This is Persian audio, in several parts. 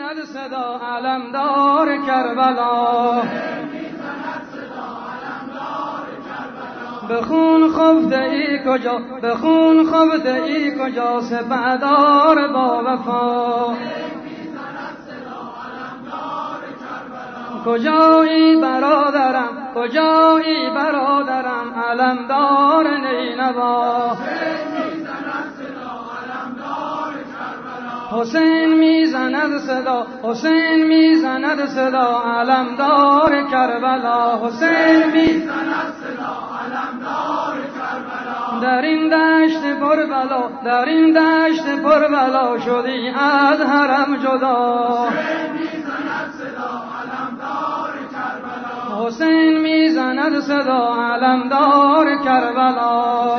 میزند صدا علمدار کربلا، به خون خفته ای کجا، به خون خفته ای کجا، سپهدار با وفا. کجایی برادرم، کجایی برادرم، علمدار نینوا. حسین میزند صدا، حسین میزند صدا علمدار کربلا، حسین میزند صدا علمدار کربلا. در این دشت پر بلا، در این دشت پر بلا، شدی از حرم جدا. حسین میزند صدا علمدار کربلا،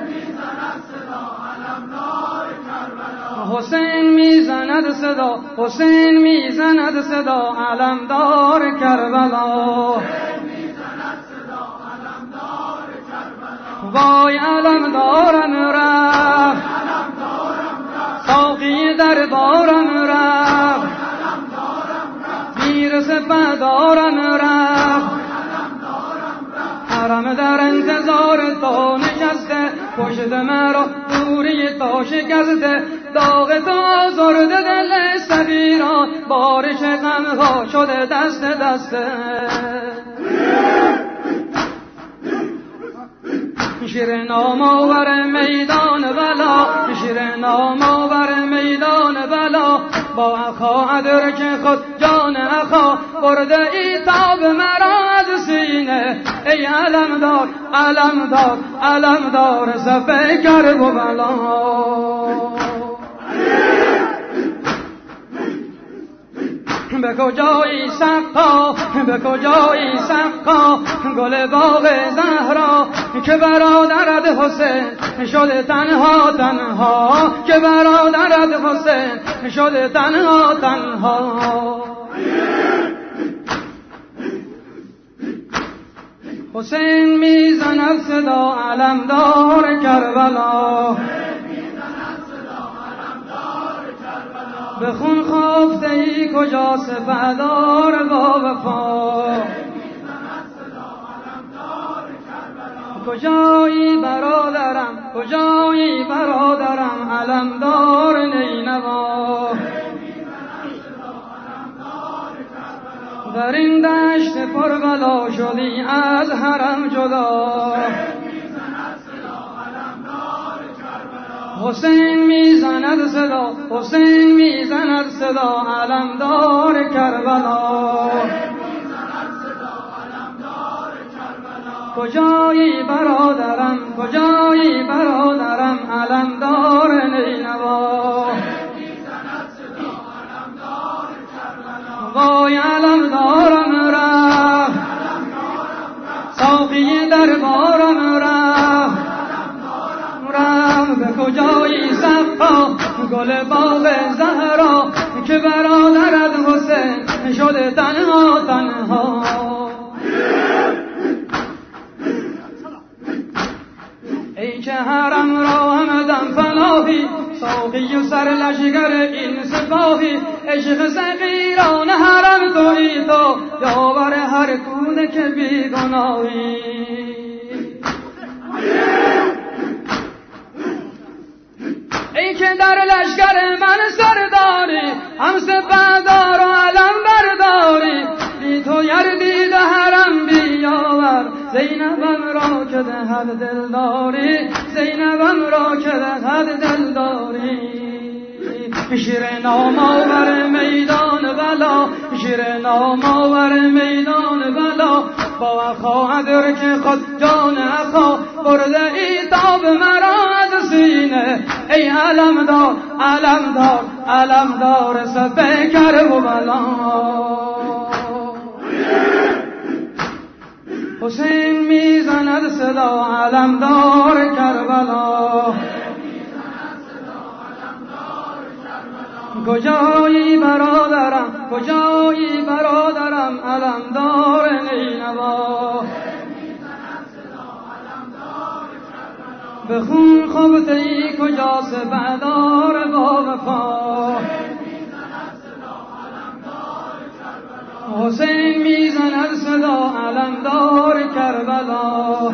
حسین میزند صدا، حسین میزند صدا علمدار کربلا. وای علمدارم رفت، ساقی دربارم رفت، میر سپهدارم رفت، حرم در انتظار تو نشسته، پشت مرا دوری تو شکسته، داغ تو آزرده دل صغیران، بارش غمها شده دست دسته. شیر نام آور میدان بلا، شیر نام آور میدان بلا، با اخا ادرک خود جان اخا، برده ای تاب مرا از سینه، ای علمدار علمدار علمدار صف کرب و بلا. به کجایی سقا، به کجایی سقا، گل باغ زهرا، که برادرت حسین شده تنها تنها، که برادرت حسین شده تنها تنها. حسین میزند صدا علمدار کربلا، به خون خفته ای کجا، سپهدار با وفا. کجایی برادرم، کجایی برادرم، علمدار نینوا. در این دشت پر بلا، شدی از حرم جدا. حسین میزند صدا، حسین میزند صدا علمدار کربلا. کجایی برادرم، کجایی برادرم، علمدار نینوا. وای علمدارم رفت، ساقی دربارم رفت، به کجایی سقا، گل باغ زهرا، که برادرت حسین شده تنها تنها. ای که حرم را همدم فلاحی، ساقی و سرلشگر این سپاهی، عشق صغیران حرم تویی تو، یاور هر گونه که بیگناهی. ای که در لشکر من سرداری، هم سپهدار و علم برداری، بی تو گردید حرم بیاور، زینبم را که دهد دلداری، زینبم را که دهد دلداری. شیر نام آور میدان بلا، شیر نام آور میدان بلا، با اخا ادرک خود جان اخا، برده ای تاب مرا از سینه، ای علمدار علمدار علمدار صف کرب و بلا. حسین میزند صدا علمدار کربلا، کجایی برادرم، کجایی برادرم، علمدار نینوا. به خون خفته ای کجا، سپهدار با وفا. حسین میزند صدا علمدار کربلا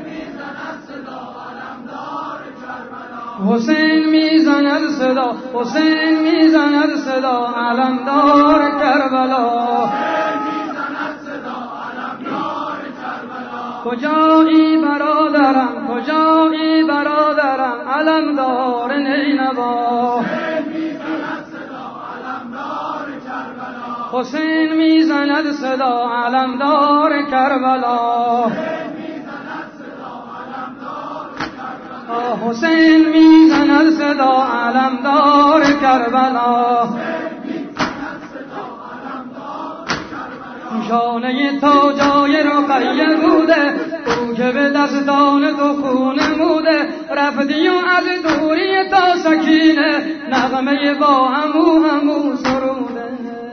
حسین میزند صدا حسین میزند صدا علمدار کربلا کجایی برادرم کجایی برادرم علمدار نینوا حسین میزند صدا علمدار کربلا حسین میزند صدا علمدار کربلا شانه تا جای رقیه بوده او که به دستان تو خون موده رفتی و از دوری تا سکینه نغمه با همو سروده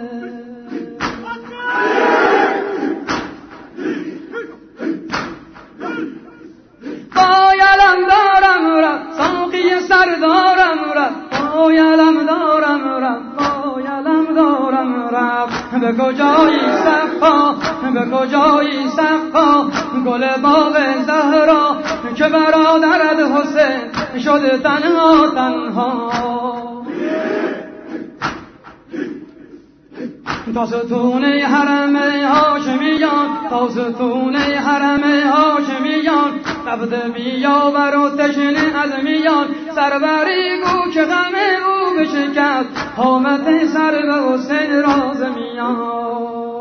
پایلم دارم رفت ساقی سردارم رفت پایلم دارم رفت پایلم دارم رفت به کجایی صفا به کجایی صفا گل باغ زهرا که برادرت حسین شده تنها تنها تا ستون حرم هاشمیان تا ستون حرم هاشمیان رفت بیاور و تشنه از میان سروری گو که غم او بشکست حامت سر به حسین راز میان